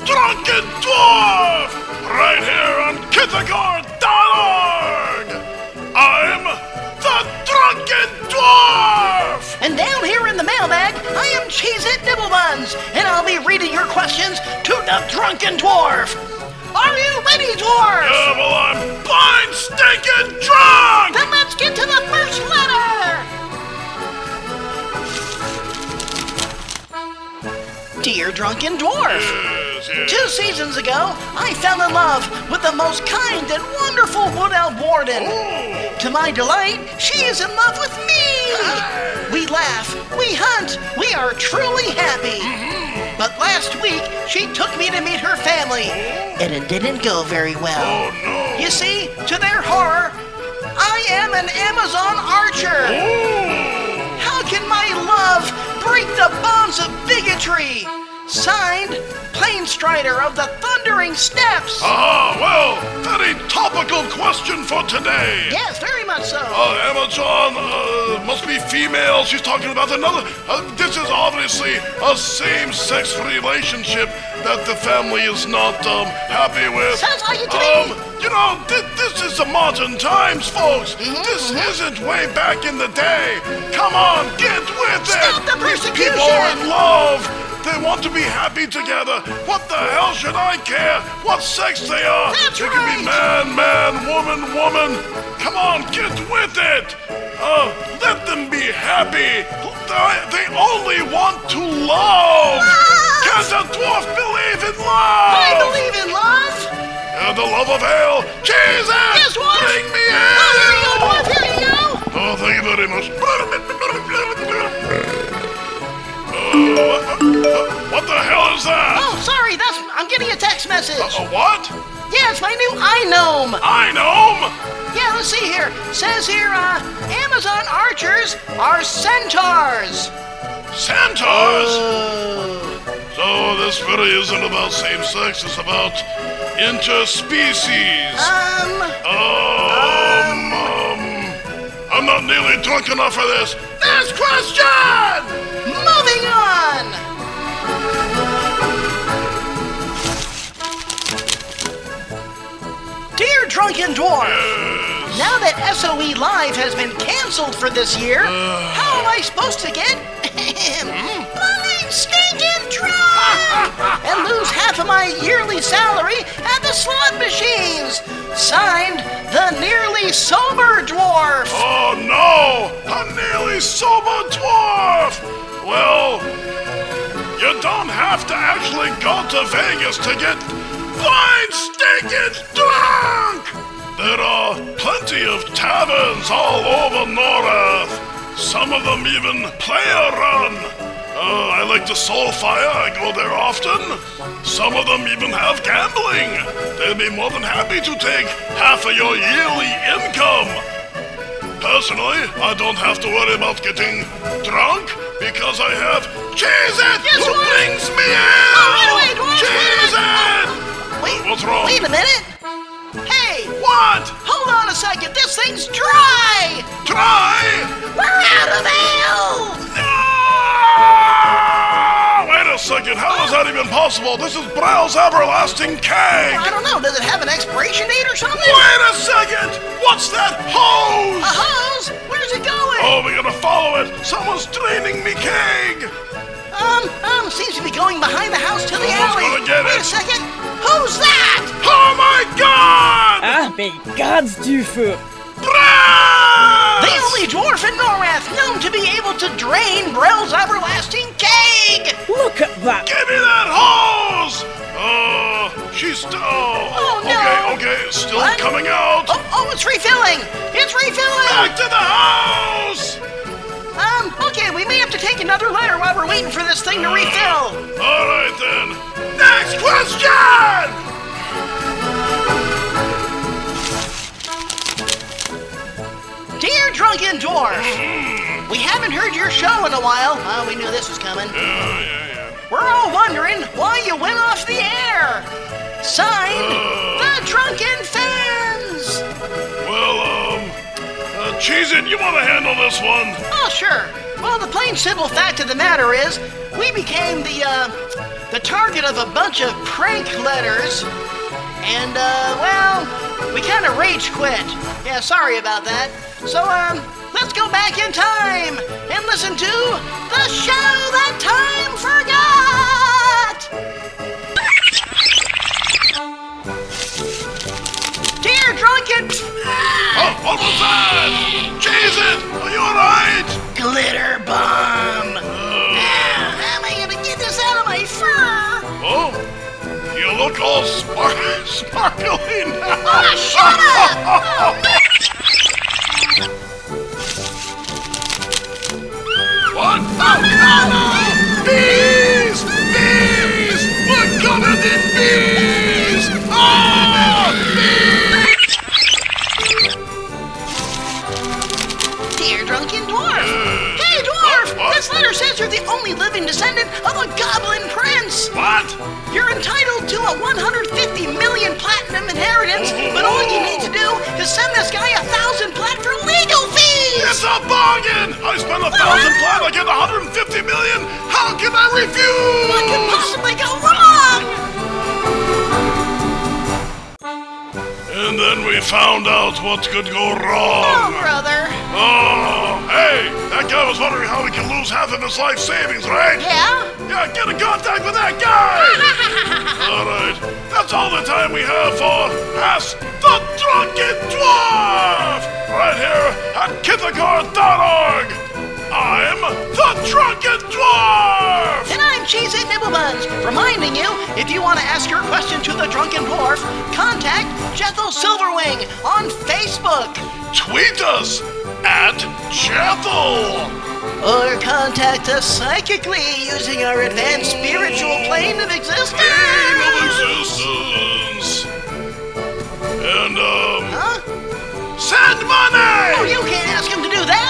Drunken Dwarf! Right here on Kithagard.org! I'm the Drunken Dwarf! And down here in the mailbag, I am Cheez-It Nibblebuns, and I'll be reading your questions to the Drunken Dwarf. Are you ready, Dwarf? Yeah, well, I'm blind, stinking drunk! Then let's get to the first letter! Dear Drunken Dwarf, Yes. 2 seasons ago, I fell in love with the most kind and wonderful Wood Elf Warden. Oh. To my delight, she is in love with me. We laugh, we hunt, we are truly happy. But last week, she took me to meet her family, and it didn't go very well. Oh, no. You see, to their horror, I am an Amazon archer. Oh. How can my love break the bonds of bigotry? Signed, Planestrider of the Thundering Steppes. Well, very topical question for today. Yes, very much so. Amazon must be female. She's talking about another. This is obviously a same-sex relationship that the family is not happy with. Sounds like it to me. This is the modern times, folks. This isn't way back in the day. Come on, get with it. Stop the These persecution. people are in love. They want to be happy together. What the hell should I care what sex they are? That's They can be right. man, woman. Come on, get with it. Let them be happy. They only want to love. Can the dwarf believe in love? I believe in love. And the love of hell. Jesus! Yes, Dwarf. Bring me in! Oh, here you go, Dwarf, here you go. Oh, thank you very much. What the hell is that? Oh, sorry, I'm getting a text message. What? Yeah, it's my new iGnome. I know! Yeah, let's see here. Says here, Amazon archers are centaurs. Centaurs? So this really isn't about same sex, it's about interspecies. I'm not nearly drunk enough for this. Next question! Moving on. Dear Drunken Dwarf, now that SOE Live has been canceled for this year, how am I supposed to get blind, stinking drunk and lose half of my yearly salary at the slot machines? Signed, the Nearly Sober Dwarf. Oh no! A nearly sober dwarf! Well, you don't have to actually go to Vegas to get blind, stinking drunk! There are plenty of taverns all over Norath. Some of them even play a run. I like the Soulfire, I go there often. Some of them even have gambling. They'd be more than happy to take half of your yearly income. Personally, I don't have to worry about getting drunk because I have Cheez-It Yes, who Dwarf. brings me in! Oh, wait a minute, Dwarf, Cheez-It! Wait, What's wrong? Wait a minute. Hey, What? hold on a second. This thing's dry. Try? We're out of ale. Ah! Wait a second, how is that even possible? This is Brow's Everlasting Keg! I don't know. Does it have an expiration date or something? Wait a second! What's that hose? A hose? Where's it going? Oh, we gotta follow it! Someone's draining me keg! Seems to be going behind the house to the Someone's alley. gonna get Wait it. a second. Who's that? Oh my god! Mais gods du feu! Braz! The only dwarf in Norath known to be able to drain Brell's Everlasting Keg. Look at that! Give me that hose! She's still... Oh, no. Okay, still What? coming out! Oh, it's refilling. It's refilling. Back to the house! Okay, we may have to take another letter while we're waiting for this thing to refill. All right then. Next question! Dear Drunken Dwarf, we haven't heard your show in a while. We knew this was coming. Yeah. We're all wondering why you went off the air. Signed, the Drunken Fans. Well, Cheez-It, you want to handle this one? Oh, sure. Well, the plain simple fact of the matter is, we became the the target of a bunch of prank letters. And, well, we kind of rage quit. Yeah, sorry about that. So, let's go back in time and listen to the show that time forgot! Dear Drunken... Oh, what was that? Jesus, are you alright? Glitter bomb! How am I gonna get this out of my fur? Oh, you look all sparkly now. Oh, shut up! What? Oh, no! Bees! Bees! We're covered in bees! Oh, bees! Dear Drunken Dwarf! Hey, Dwarf! What? This letter says you're the only living descendant of a goblin prince! What? You're entitled to a 150 million platinum inheritance, but all you need to do is send this guy 1,000 plat for legal fees! It's a bargain! I spent 1,000 plat, I get 150 million! How can I refuse? What could possibly go wrong? And then we found out what could go wrong. Oh, brother. Oh, hey! That guy was wondering how he can lose half of his life savings, right? Yeah? Yeah, get in contact with that guy! Alright, that's all the time we have for Ask the Drunken Dwarf! Right here at Kithagard.org! I'm the Drunken Dwarf! And I'm Cheez-It Nibblebuns, reminding you, if you want to ask your question to the Drunken Dwarf, contact Jethel Silverwing on Facebook. Tweet us at Jethel! Or contact us psychically using our advanced spiritual plane of existence. Plane of existence! And, Huh? send money! Oh, you can't ask him to do that.